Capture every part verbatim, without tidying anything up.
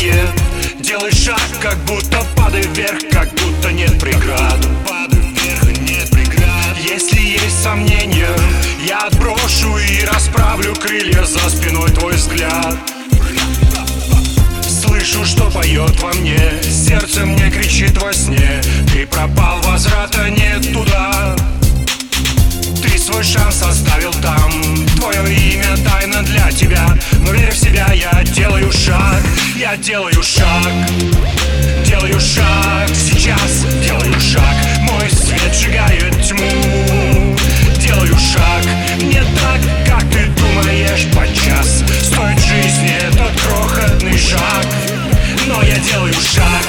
нет. Делай шаг, как будто падай вверх, как будто нет преград. Падай вверх, нет преград. Если есть сомнения, я отброшу и расправлю крылья за спиной твой взгляд. Слышу, что поет во мне, сердце мне кричит во сне: ты пропал, возврата нет туда. Ты свой шанс оставил там, твое имя тайна для тебя. Но верь в себя, я делаю шаг, я делаю шаг, делаю шаг, сейчас делаю шаг. Мой свет сжигает тьму, делаю шаг. Не так, как ты думаешь подчас, стоит жизни этот крохотный шаг, но я делаю шаг.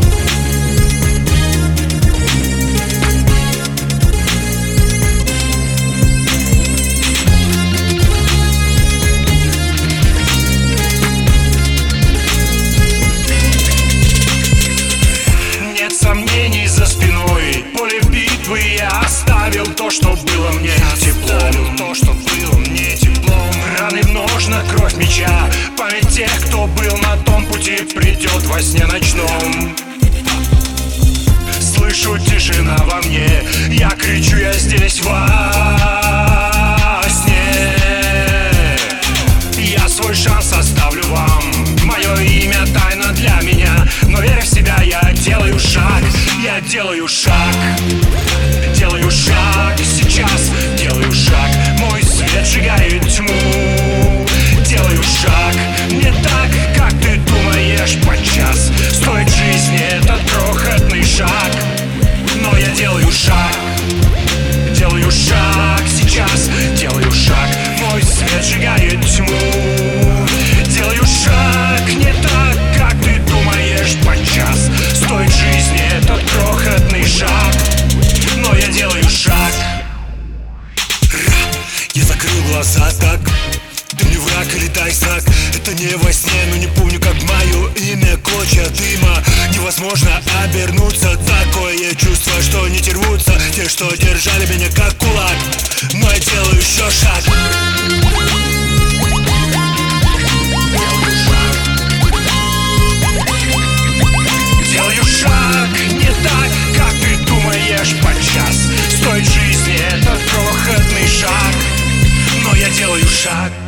Сомнений за спиной, поле битвы я оставил то, что было мне теплом, то, что было мне теплом. Раны в ножнах, кровь меча, память тех, кто был на том пути, придет во сне ночном. Слышу, тишина во мне, я кричу, я здесь во сне. Я свой шанс оставлю вам, мое имя тайна для меня. Но верь в себя, я делаю шаг, я делаю шаг, делаю шаг, сейчас делаю шаг. Мой свет сжигает тьму, делаю шаг. Не так, как ты думаешь подчас, стоит жизни этот крохотный шаг, но я делаю шаг, делаю шаг, сейчас делаю шаг. Мой свет сжигает тьму, делаю шаг. Не так, как ты думаешь подчас, стоит жизни этот крохотный шаг, но я делаю шаг. Я закрыл глаза так, ты мне враг или дай знак. Это не во сне, но не помню, как мое имя. Клочья дыма, невозможно обернуться. Такое чувство, что не рвутся те, что держали меня как кулак, но я делаю еще шаг. Делаю шаг, не так, как ты думаешь подчас, стоит жизни этот крохотный шаг, но я делаю шаг.